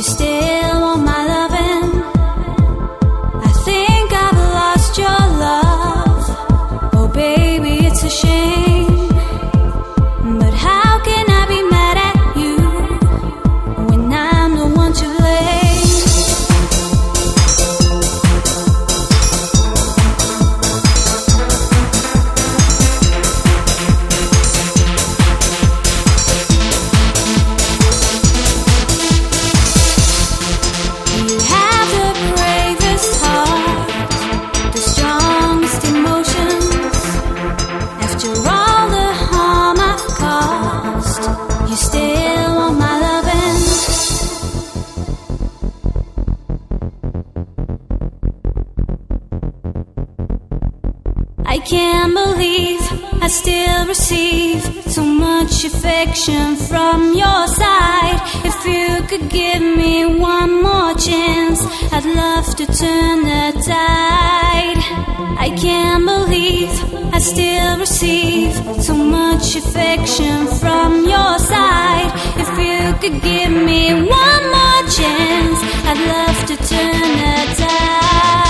You still want my loving? I think I've lost your love. Oh baby, it's a shame, but how can I be mad at you when I'm the one to blame? You have the bravest heart, the strongest emotions. After all the harm I've caused, you still want my loving. I can't believe I still receive so much affection from your side. If you could give me one more chance, I'd love to turn the tide. I can't believe I still receive so much affection from your side. If you could give me one more chance, I'd love to turn the tide.